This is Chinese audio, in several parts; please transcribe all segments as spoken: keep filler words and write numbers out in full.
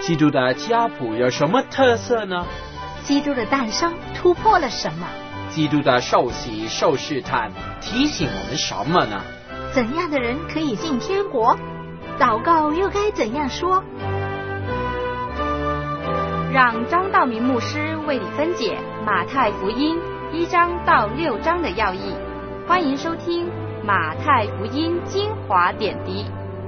基督的家谱有什么特色呢？ 基督的诞生突破了什么？ 基督的受洗受试探提醒我们什么呢？ 怎样的人可以进天国？祷告又该怎样说？ 让张道明牧师为你分解马太福音一章到六章的要义。欢迎收听马太福音精华点滴。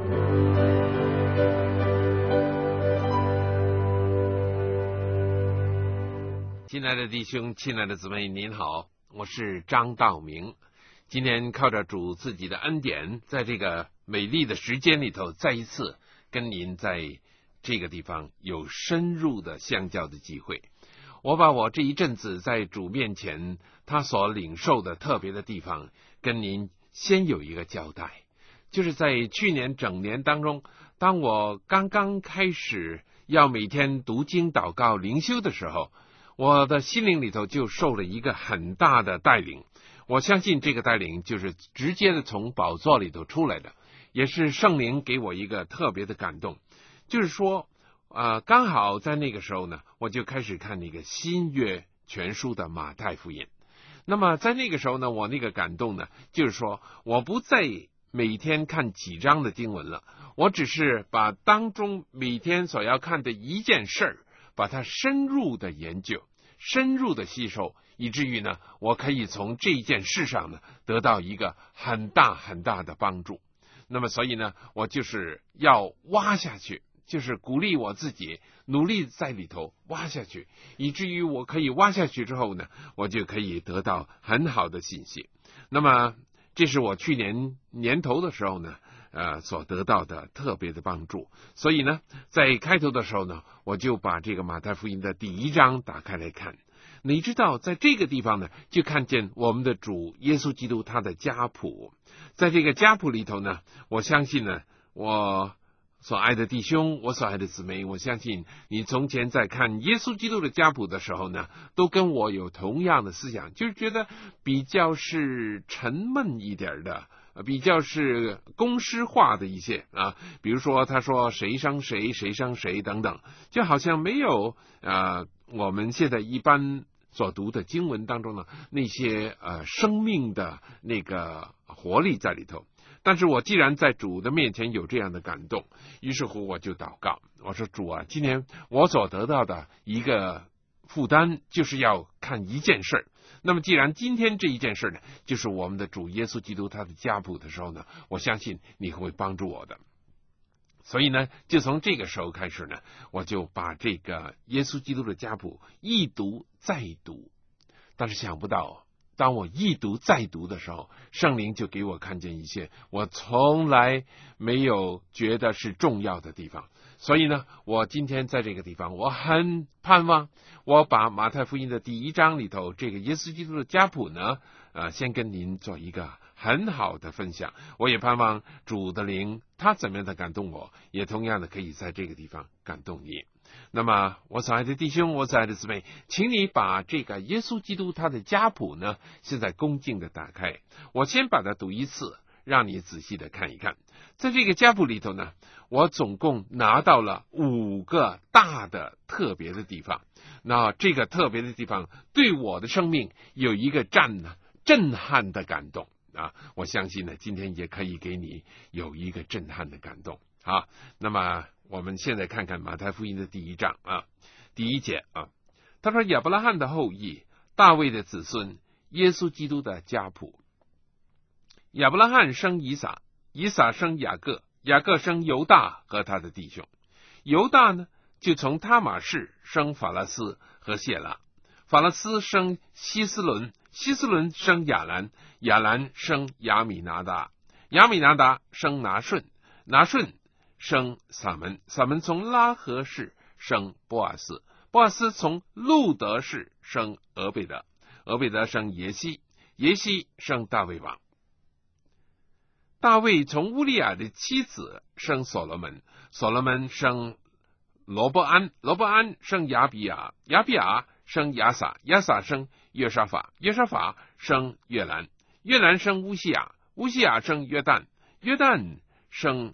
亲爱的弟兄，亲爱的姊妹，您好，我是张道明。今天靠着主自己的恩典，在这个美丽的时间里头，再一次跟您在这个地方有深入的相交的机会。我把我这一阵子在主面前他所领受的特别的地方跟您先有一个交代，就是在去年整年当中，当我刚刚开始要每天读经祷告灵修的时候，我的心灵里头就受了一个很大的带领。我相信这个带领就是直接的从宝座里头出来的，也是圣灵给我一个特别的感动。就是说呃，刚好在那个时候呢，我就开始看那个新约全书的马太福音。那么在那个时候呢，我那个感动呢，就是说我不再每天看几章的经文了，我只是把当中每天所要看的一件事儿，把它深入的研究，深入的吸收，以至于呢，我可以从这一件事上呢，得到一个很大很大的帮助。那么所以呢，我就是要挖下去，就是鼓励我自己努力在里头挖下去，以至于我可以挖下去之后呢，我就可以得到很好的信息。那么这是我去年年头的时候呢呃，所得到的特别的帮助。所以呢，在开头的时候呢，我就把这个马太福音的第一章打开来看。你知道在这个地方呢，就看见我们的主耶稣基督他的家谱。在这个家谱里头呢，我相信呢，我所爱的弟兄，我所爱的姊妹，我相信你从前在看耶稣基督的家谱的时候呢，都跟我有同样的思想，就是觉得比较是沉闷一点的，比较是公式化的一些啊，比如说他说谁生谁，谁生谁等等，就好像没有呃我们现在一般所读的经文当中呢那些呃生命的那个活力在里头。但是我既然在主的面前有这样的感动，于是乎我就祷告，我说主啊，今天我所得到的一个负担就是要看一件事。那么既然今天这一件事呢，就是我们的主耶稣基督他的家谱的时候呢，我相信你会帮助我的。所以呢，就从这个时候开始呢，我就把这个耶稣基督的家谱一读再读。但是想不到当我一读再读的时候，圣灵就给我看见一些我从来没有觉得是重要的地方。所以呢，我今天在这个地方，我很盼望我把马太福音的第一章里头这个耶稣基督的家谱呢呃，先跟您做一个很好的分享。我也盼望主的灵他怎么样的感动我，也同样的可以在这个地方感动你。那么我所爱的弟兄，我所爱的姊妹，请你把这个耶稣基督他的家谱呢现在恭敬的打开，我先把它读一次，让你仔细的看一看。在这个家谱里头呢，我总共拿到了五个大的特别的地方。那这个特别的地方对我的生命有一个震震撼的感动啊！我相信呢，今天也可以给你有一个震撼的感动。好，那么我们现在看看马太福音的第一章啊，第一节啊，他说亚伯拉罕的后裔，大卫的子孙，耶稣基督的家谱。亚伯拉罕生以撒，以撒生雅各，雅各生犹大和他的弟兄。犹大呢，就从他玛氏生法拉斯和谢拉，法拉斯生希斯伦，希斯伦生亚兰，亚兰生亚米拿达，亚米拿达生拿顺，拿顺生撒门，撒门从拉合氏生波阿斯，波阿斯从路德氏生俄贝德，俄贝德生耶西，耶西生大卫王。大卫从乌利亚的妻子生所罗门，所罗门生罗伯安，罗伯安生亚比亚，亚比亚生亚撒，亚撒生约沙法，约沙法生约兰，约兰生乌西亚，乌西亚生约旦，约旦生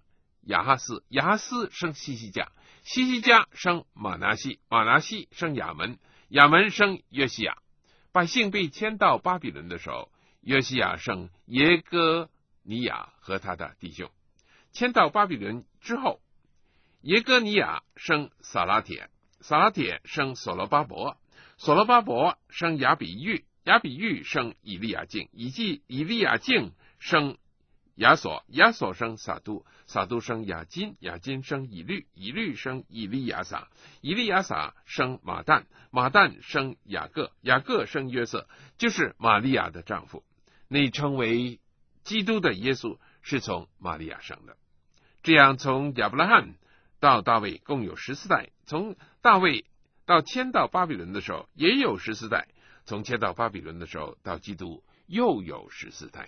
亚哈斯，亚哈斯生西西家，西西家生马拿西，马拿西生亚门，亚门生约西亚。百姓被迁到巴比伦的时候，约西亚生耶哥尼亚和他的弟兄。迁到巴比伦之后，耶哥尼亚生撒拉铁，撒拉铁生所罗巴伯，所罗巴伯生亚比玉，亚比玉生以利亚敬，以及以利亚敬生亚索，亚索生撒都，撒都生雅金，雅金生以律，以律生以利亚撒，以利亚撒生马旦，马旦生雅各，雅各生约瑟，就是玛利亚的丈夫。那称为基督的耶稣是从玛利亚生的。这样从亚伯拉罕到大卫共有十四代，从大卫到迁到巴比伦的时候也有十四代，从迁到巴比伦的时候到基督又有十四代。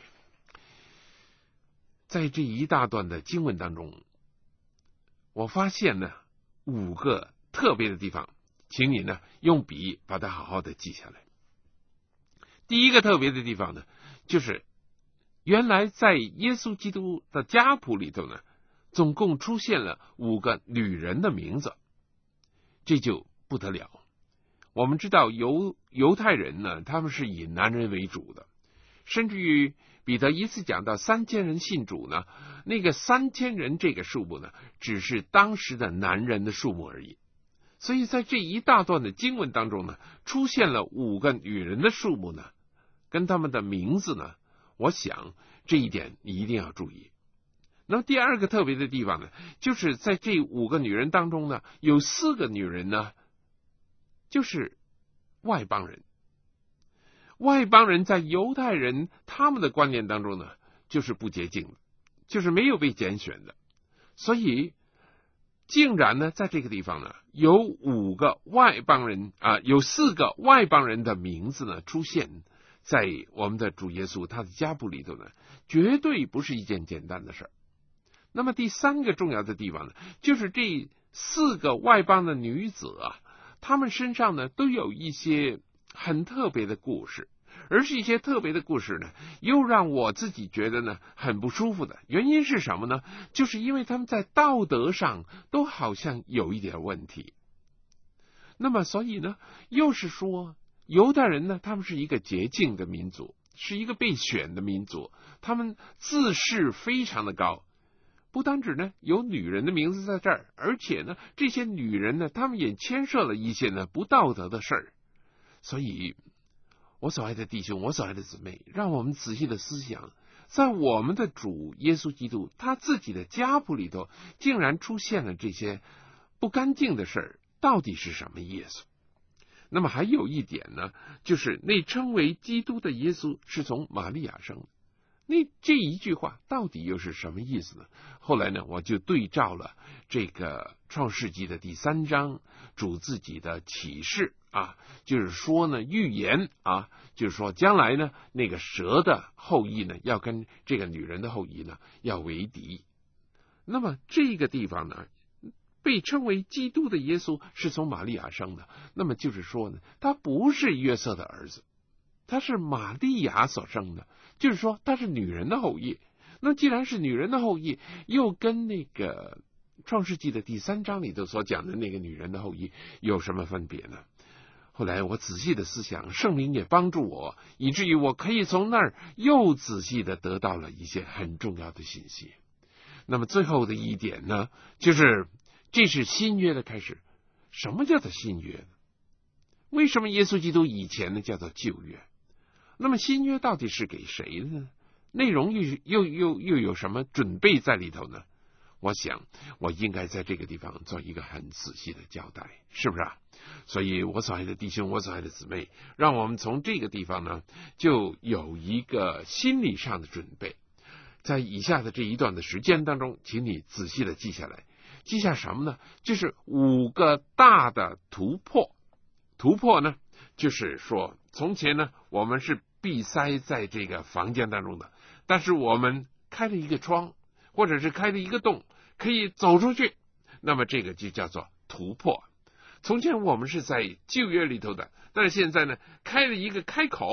在这一大段的经文当中，我发现呢五个特别的地方，请你呢用笔把它好好的记下来。第一个特别的地方呢，就是原来在耶稣基督的家谱里头呢，总共出现了五个女人的名字，这就不得了。我们知道犹犹太人呢，他们是以男人为主的，甚至于彼得一次讲到三千人信主呢，那个三千人这个数目呢，只是当时的男人的数目而已。所以在这一大段的经文当中呢，出现了五个女人的数目呢，跟他们的名字呢，我想这一点你一定要注意。那么第二个特别的地方呢，就是在这五个女人当中呢，有四个女人呢，就是外邦人。外邦人在犹太人他们的观念当中呢，就是不洁净的，就是没有被拣选的。所以竟然呢，在这个地方呢，有五个外邦人啊，有四个外邦人的名字呢出现在我们的主耶稣他的家谱里头呢，绝对不是一件简单的事儿。那么第三个重要的地方呢，就是这四个外邦的女子啊，她们身上呢都有一些很特别的故事，而是一些特别的故事呢，又让我自己觉得呢很不舒服的。原因是什么呢？就是因为他们在道德上都好像有一点问题。那么所以呢，又是说犹太人呢，他们是一个洁净的民族，是一个被选的民族，他们自视非常的高。不单止呢有女人的名字在这儿，而且呢这些女人呢，她们也牵涉了一些呢不道德的事儿。所以我所爱的弟兄，我所爱的姊妹，让我们仔细的思想，在我们的主耶稣基督他自己的家谱里头，竟然出现了这些不干净的事儿，到底是什么意思？那么还有一点呢，就是那称为基督的耶稣是从玛利亚生的。那这一句话到底又是什么意思呢？后来呢，我就对照了这个创世纪的第三章主自己的启示啊，就是说呢预言啊，就是说将来呢那个蛇的后裔呢要跟这个女人的后裔呢要为敌。那么这个地方呢被称为基督的耶稣是从玛利亚生的，那么就是说呢，他不是约瑟的儿子，他是玛利亚所生的，就是说他是女人的后裔。那既然是女人的后裔，又跟那个创世纪的第三章里头所讲的那个女人的后裔有什么分别呢？后来我仔细的思想，圣灵也帮助我，以至于我可以从那儿又仔细的得到了一些很重要的信息。那么最后的一点呢，就是这是新约的开始。什么叫做新约呢？为什么耶稣基督以前呢叫做旧约？那么新约到底是给谁的呢？内容又又又又有什么准备在里头呢？我想我应该在这个地方做一个很仔细的交代，是不是啊？所以我所爱的弟兄，我所爱的姊妹，让我们从这个地方呢就有一个心理上的准备。在以下的这一段的时间当中，请你仔细的记下来。记下什么呢？就是五个大的突破。突破呢，就是说从前呢我们是闭塞在这个房间当中的，但是我们开了一个窗，或者是开了一个洞，可以走出去，那么这个就叫做突破。从前我们是在旧约里头的，但是现在呢开了一个开口，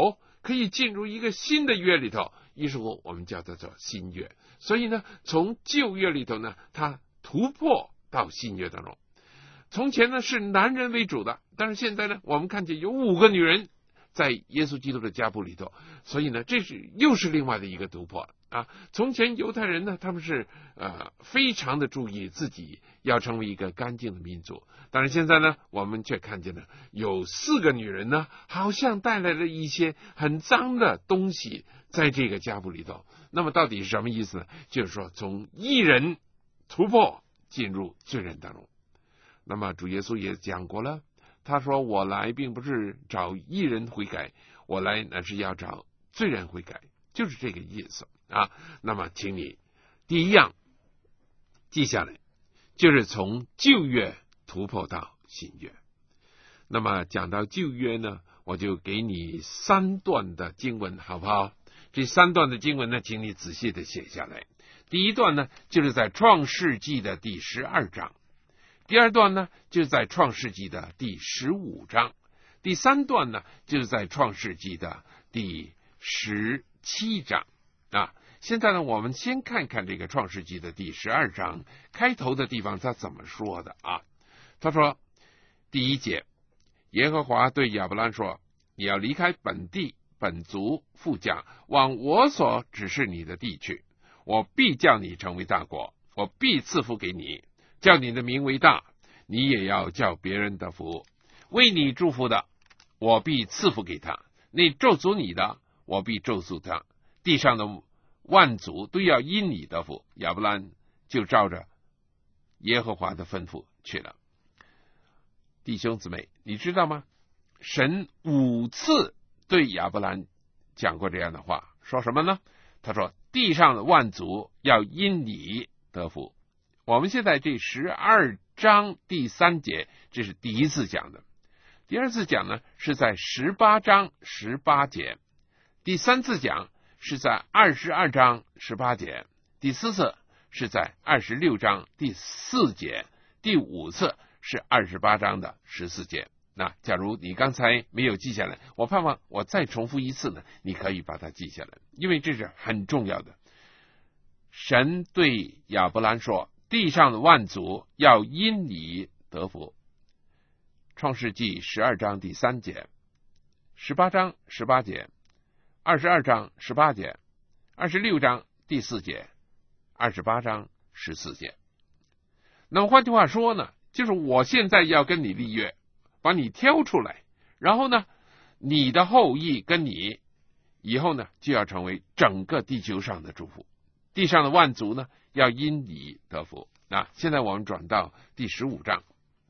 可以进入一个新的约里头，于是乎我们叫它做新约。所以呢，从旧约里头呢，它突破到新约当中。从前呢是男人为主的，但是现在呢，我们看见有五个女人在耶稣基督的家谱里头，所以呢，这是又是另外的一个突破啊。从前犹太人呢，他们是呃非常的注意自己要成为一个干净的民族，但是现在呢，我们却看见了有四个女人呢，好像带来了一些很脏的东西在这个家谱里头。那么到底是什么意思呢？就是说从义人突破进入罪人当中。那么主耶稣也讲过了，他说我来并不是找义人悔改，我来乃是要找罪人悔改，就是这个意思啊。那么请你第一样记下来，就是从旧约突破到新约。那么讲到旧约呢，我就给你三段的经文好不好？这三段的经文呢，请你仔细的写下来。第一段呢，就是在创世纪的第十二章。第二段呢，就是在创世纪的第十五章。第三段呢，就是在创世纪的第十七章啊。现在呢，我们先看看这个创世纪的第十二章开头的地方，他怎么说的啊？他说，第一节，耶和华对亚伯兰说：“你要离开本地、本族、父家，往我所指示你的地去。我必叫你成为大国，我必赐福给你。”叫你的名为大，你也要叫别人得福。为你祝福的，我必赐福给他；那咒诅你的，我必咒诅他。地上的万族都要因你得福。亚伯兰就照着耶和华的吩咐去了。弟兄姊妹，你知道吗？神五次对亚伯兰讲过这样的话，说什么呢？他说：地上的万族要因你得福。我们现在这十二章第三节，这是第一次讲的。第二次讲呢，是在十八章十八节。第三次讲是在二十二章十八节。第四次是在二十六章第四节。第五次是二十八章的十四节。那假如你刚才没有记下来，我盼望我再重复一次呢，你可以把它记下来，因为这是很重要的。神对亚伯兰说：地上的万族要因你得福。创世纪十二章第三节，十八章十八节，二十二章十八节，二十六章第四节，二十八章十四节。那么换句话说呢，就是我现在要跟你立约，把你挑出来，然后呢，你的后裔跟你以后呢，就要成为整个地球上的祝福。地上的万族呢，要因你得福。那现在我们转到第十五章，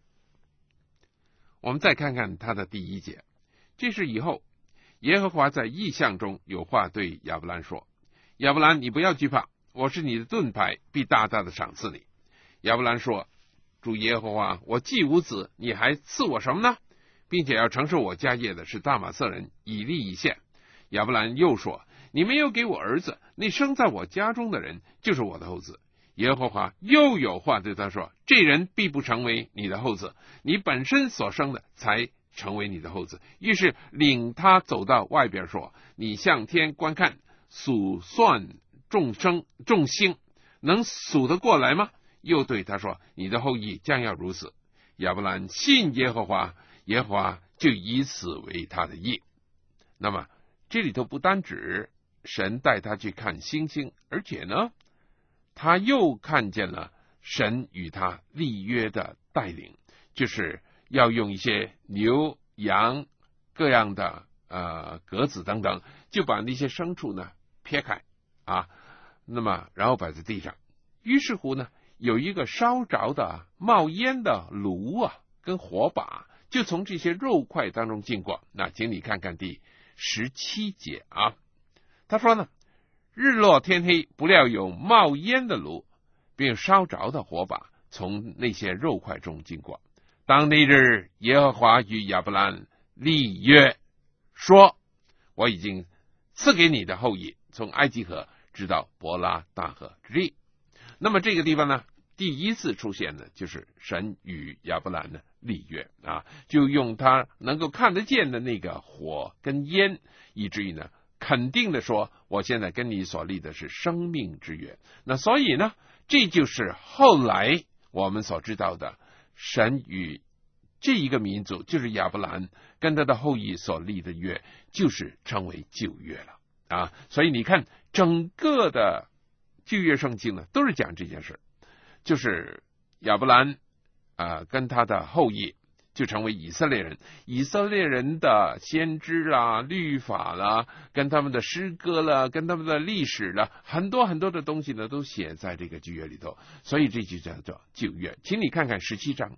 我们再看看他的第一节。这是以后耶和华在异象中有话对亚伯兰说：亚伯兰，你不要惧怕，我是你的盾牌，必大大的赏赐你。亚伯兰说：主耶和华，我既无子，你还赐我什么呢？并且要承受我家业的是大马色人以利以现。亚伯兰又说：你没有给我儿子，那生在我家中的人就是我的后子。耶和华又有话对他说：这人必不成为你的后子，你本身所生的才成为你的后子。于是领他走到外边说：你向天观看，数算众生众星，能数得过来吗？又对他说：你的后裔将要如此。亚伯兰信耶和华，耶和华就以此为他的义。那么这里头不单指神带他去看星星，而且呢，他又看见了神与他立约的带领，就是要用一些牛羊各样的呃鸽子等等，就把那些牲畜呢撇开啊，那么然后摆在地上。于是乎呢，有一个烧着的冒烟的炉啊，跟火把就从这些肉块当中经过。那请你看看第十七节啊，他说呢，日落天黑，不料有冒烟的炉，并烧着的火把从那些肉块中经过。当那日，耶和华与亚伯兰立约，说：我已经赐给你的后裔，从埃及河直到伯拉大河之地。那么这个地方呢， 第一次出现呢，就是神与亚伯兰呢立约啊，就用他能够看得见的那个火跟烟，以至于呢肯定的说，我现在跟你所立的是生命之约。那所以呢，这就是后来我们所知道的神与这一个民族，就是亚伯兰跟他的后裔所立的约，就是称为旧约了啊。所以你看，整个的旧约圣经呢，都是讲这件事，就是亚伯兰啊、呃、跟他的后裔就成为以色列人，以色列人的先知啦、律法啦、跟他们的诗歌啦、跟他们的历史啦，很多很多的东西呢，都写在这个旧约里头，所以这就叫做旧约。请你看看十七章，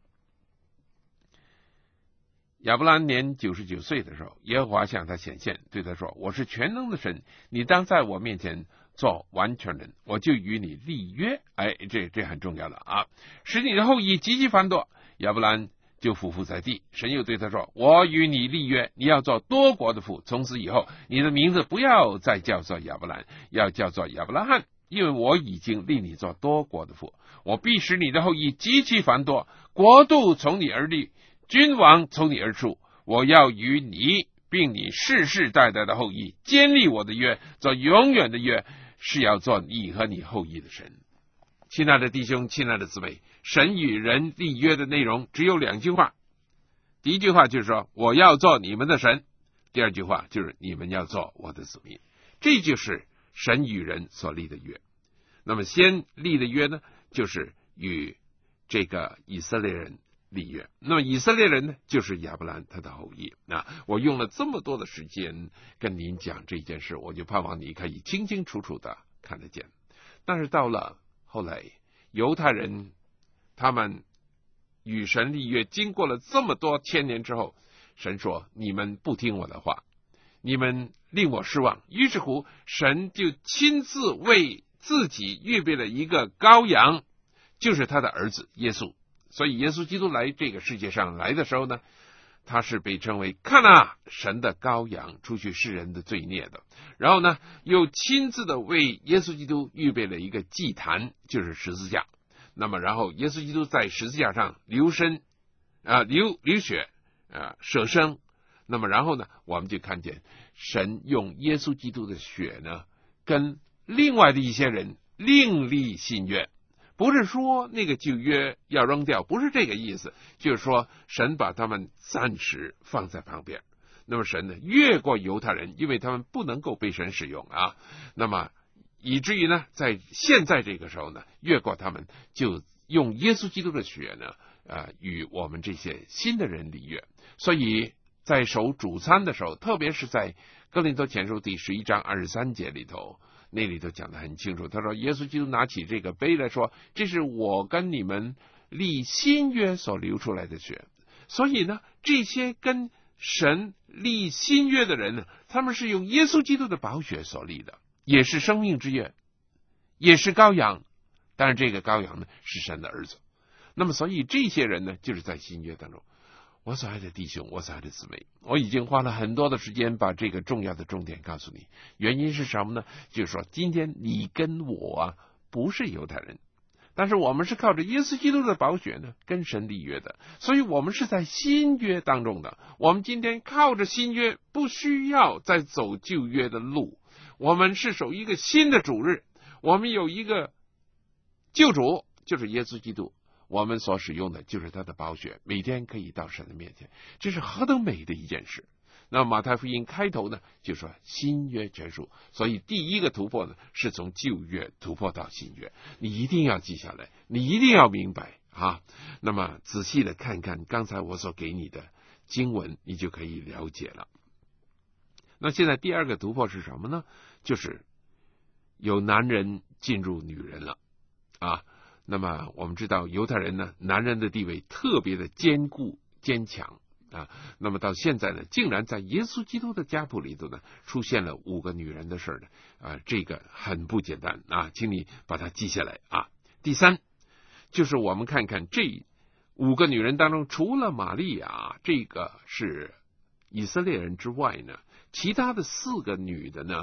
亚伯兰年九十九岁的时候，耶和华向他显现，对他说：“我是全能的神，你当在我面前做完全人，我就与你立约。”哎，这这很重要了啊！使你的后裔极其繁多。亚伯兰就俯伏在地，神又对他说：“我与你立约，你要做多国的父。从此以后，你的名字不要再叫做亚伯兰，要叫做亚伯拉罕，因为我已经立你做多国的父。我必使你的后裔极其繁多，国度从你而立，君王从你而出。我要与你并你世世代代的后裔坚立我的约，做永远的约，是要做你和你后裔的神。”亲爱的弟兄，亲爱的姊妹，神与人立约的内容只有两句话。第一句话就是说，我要做你们的神；第二句话就是你们要做我的子民。这就是神与人所立的约。那么先立的约呢，就是与这个以色列人立约。那么以色列人呢，就是亚伯兰他的后裔。那我用了这么多的时间跟您讲这件事，我就盼望你可以清清楚楚的看得见。但是到了后来，犹太人他们与神立约，经过了这么多千年之后，神说：“你们不听我的话，你们令我失望。”于是乎，神就亲自为自己预备了一个羔羊，就是他的儿子耶稣。所以耶稣基督来这个世界上来的时候呢，他是被称为看啊，神的羔羊，除去世人的罪孽的。然后呢，又亲自的为耶稣基督预备了一个祭坛，就是十字架。那么然后耶稣基督在十字架上流身啊、呃、流流血啊、呃、舍生。那么然后呢，我们就看见神用耶稣基督的血呢，跟另外的一些人另立新约。不是说那个旧约要扔掉，不是这个意思，就是说神把他们暂时放在旁边。那么神呢，越过犹太人，因为他们不能够被神使用啊，那么以至于呢，在现在这个时候呢，越过他们，就用耶稣基督的血呢，呃，与我们这些新的人立约。所以在守主餐的时候，特别是在哥林多前书第十一章二十三节里头，那里头讲得很清楚。他说，耶稣基督拿起这个杯来说，这是我跟你们立新约所流出来的血。所以呢，这些跟神立新约的人呢，他们是用耶稣基督的宝血所立的，也是生命之约，也是羔羊。但是这个羔羊呢，是神的儿子。那么所以这些人呢，就是在新约当中。我所爱的弟兄，我所爱的姊妹，我已经花了很多的时间把这个重要的重点告诉你。原因是什么呢？就是说今天你跟我啊不是犹太人，但是我们是靠着耶稣基督的宝血呢跟神立约的，所以我们是在新约当中的。我们今天靠着新约，不需要再走旧约的路，我们是守一个新的主日，我们有一个救主，就是耶稣基督。我们所使用的就是他的宝血，每天可以到神的面前，这是何等美的一件事。那马太福音开头呢，就说新约全书，所以第一个突破呢，是从旧约突破到新约。你一定要记下来，你一定要明白啊。那么仔细的看看刚才我所给你的经文，你就可以了解了。那现在第二个突破是什么呢？就是有男人进入女人了啊。那么我们知道犹太人呢，男人的地位特别的坚固坚强啊。那么到现在呢，竟然在耶稣基督的家谱里头呢，出现了五个女人的事呢啊，这个很不简单啊，请你把它记下来啊。第三，就是我们看看这五个女人当中，除了玛利亚这个是以色列人之外呢，其他的四个女的呢，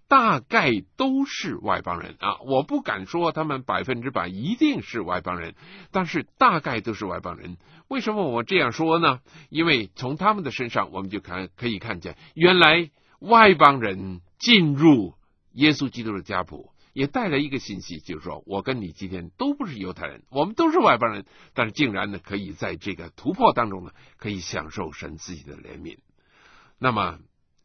大概都是外邦人啊，我不敢说他们百分之百一定是外邦人，但是大概都是外邦人。为什么我这样说呢？因为从他们的身上我们就看可以看见，原来外邦人进入耶稣基督的家谱，也带来一个信息，就是说我跟你今天都不是犹太人，我们都是外邦人，但是竟然呢可以在这个突破当中呢，可以享受神自己的怜悯。那么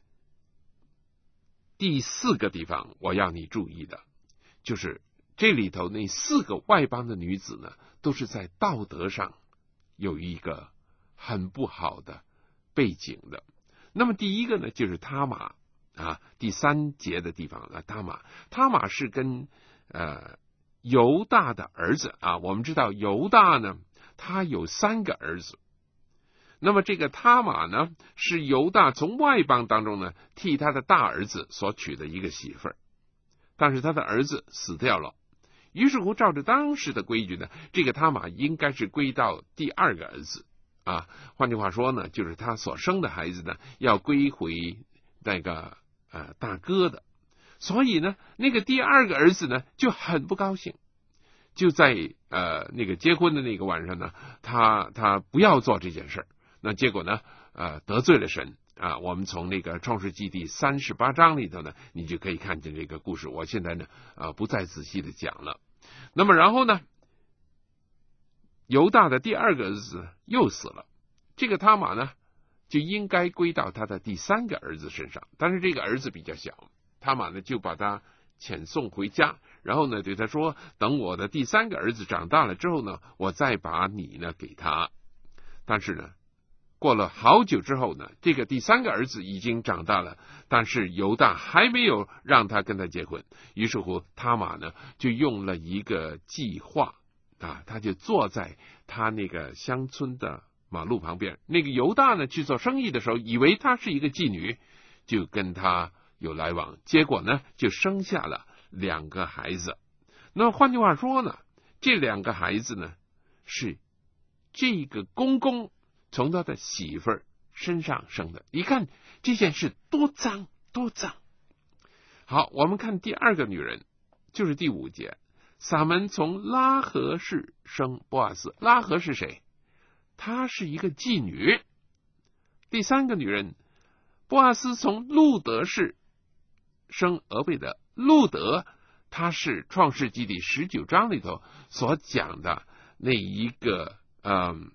第四个地方我要你注意的，就是这里头那四个外邦的女子呢，都是在道德上有一个很不好的背景的。那么第一个呢，就是他玛啊，第三节的地方啊，他玛，他玛是跟呃犹大的儿子啊，我们知道犹大呢，他有三个儿子。那么这个他玛呢，是犹大从外邦当中呢替他的大儿子所娶的一个媳妇儿，但是他的儿子死掉了，于是乎照着当时的规矩呢，这个他玛应该是归到第二个儿子啊，换句话说呢，就是他所生的孩子呢要归回那个呃大哥的，所以呢，那个第二个儿子呢就很不高兴。就在呃那个结婚的那个晚上呢，他他不要做这件事儿。那结果呢，呃，得罪了神啊！我们从那个创世纪第三十八章里头呢，你就可以看见这个故事。我现在呢，呃，不再仔细的讲了。那么然后呢，犹大的第二个儿子又死了，这个他玛呢，就应该归到他的第三个儿子身上。但是这个儿子比较小，他玛呢就把他遣送回家，然后呢对他说：“等我的第三个儿子长大了之后呢，我再把你呢给他。”但是呢，过了好久之后呢，这个第三个儿子已经长大了，但是犹大还没有让他跟他结婚。于是乎，他玛呢就用了一个计划啊，他就坐在他那个乡村的马路旁边。那个犹大呢去做生意的时候，以为她是一个妓女，就跟他有来往，结果呢就生下了两个孩子。那么换句话说呢，这两个孩子呢是这个公公从他的媳妇儿身上生的。你看这件事多脏多脏。好，我们看第二个女人，就是第五节，撒门从拉合氏生波阿斯。拉合是谁？她是一个妓女。第三个女人，波阿斯从路德氏生俄贝德。路德他是创世纪第十九章里头所讲的那一个嗯。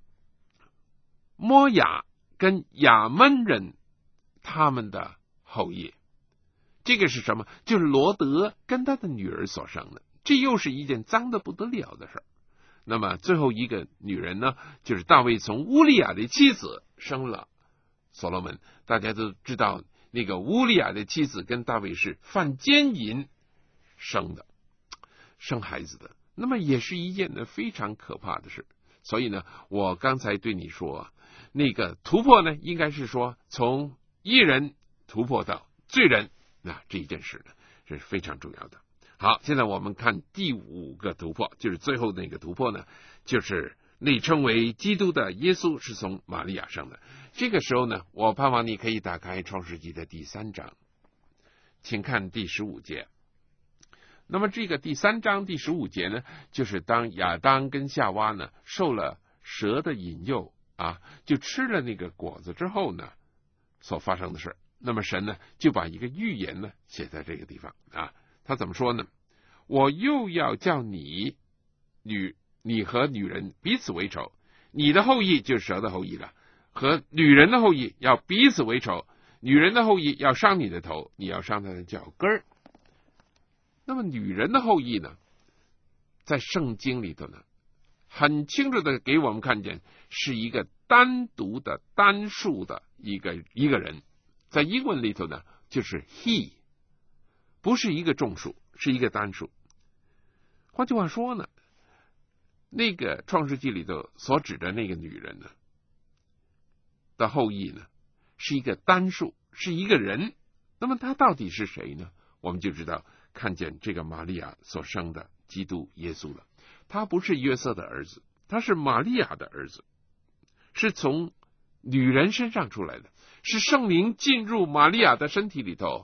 摩亚跟亚扪人他们的后裔，这个是什么？就是罗德跟他的女儿所生的，这又是一件脏得不得了的事儿。那么最后一个女人呢，就是大卫从乌利亚的妻子生了所罗门。大家都知道，那个乌利亚的妻子跟大卫是犯奸淫生的，生孩子的，那么也是一件呢非常可怕的事。所以呢，我刚才对你说，那个突破呢，应该是说从义人突破到罪人，那这一件事呢是非常重要的。好，现在我们看第五个突破，就是最后那个突破呢，就是内称为基督的耶稣是从玛利亚生的。这个时候呢，我盼望你可以打开创世纪的第三章，请看第十五节。那么这个第三章第十五节呢，就是当亚当跟夏娃呢受了蛇的引诱啊，就吃了那个果子之后呢所发生的事。那么神呢就把一个预言呢写在这个地方啊，他怎么说呢？我又要叫你女你和女人彼此为仇，你的后裔就是蛇的后裔了，和女人的后裔要彼此为仇，女人的后裔要伤你的头，你要伤她的脚跟儿。那么女人的后裔呢，在圣经里头呢很清楚的给我们看见是一个单独的单数的一个一个人，在英文里头呢就是 he， 不是一个众数，是一个单数。换句话说呢，那个创世纪里头所指的那个女人呢的后裔呢是一个单数，是一个人。那么她到底是谁呢？我们就知道看见这个玛利亚所生的基督耶稣了。他不是约瑟的儿子，他是玛利亚的儿子，是从女人身上出来的，是圣灵进入玛利亚的身体里头，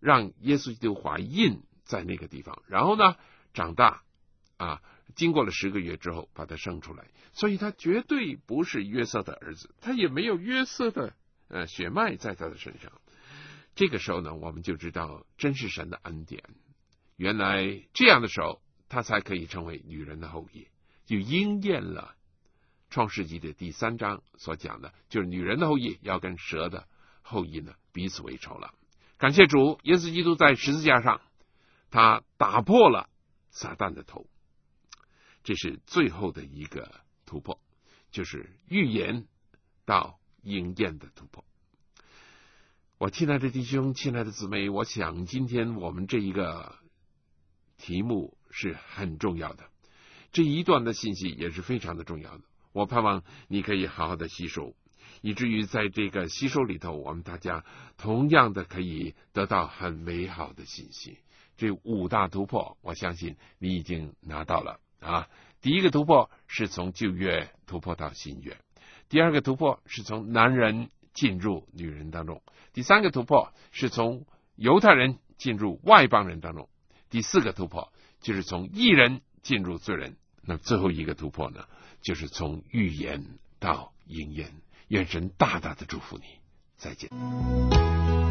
让耶稣基督怀孕在那个地方，然后呢长大啊，经过了十个月之后把他生出来，所以他绝对不是约瑟的儿子，他也没有约瑟的呃血脉在他的身上。这个时候呢，我们就知道真是神的恩典，原来这样的时候他才可以成为女人的后裔，就应验了创世纪的第三章所讲的，就是女人的后裔要跟蛇的后裔呢彼此为仇了。感谢主，耶稣基督在十字架上他打破了撒旦的头，这是最后的一个突破，就是预言到应验的突破。我亲爱的弟兄，亲爱的姊妹，我想今天我们这一个题目是很重要的，这一段的信息也是非常的重要的，我盼望你可以好好的吸收，以至于在这个吸收里头，我们大家同样的可以得到很美好的信息。这五大突破，我相信你已经拿到了啊。第一个突破是从旧约突破到新约，第二个突破是从男人进入女人当中，第三个突破是从犹太人进入外邦人当中，第四个突破就是从义人进入罪人，那最后一个突破呢，就是从预言到应验。愿神大大的祝福你，再见。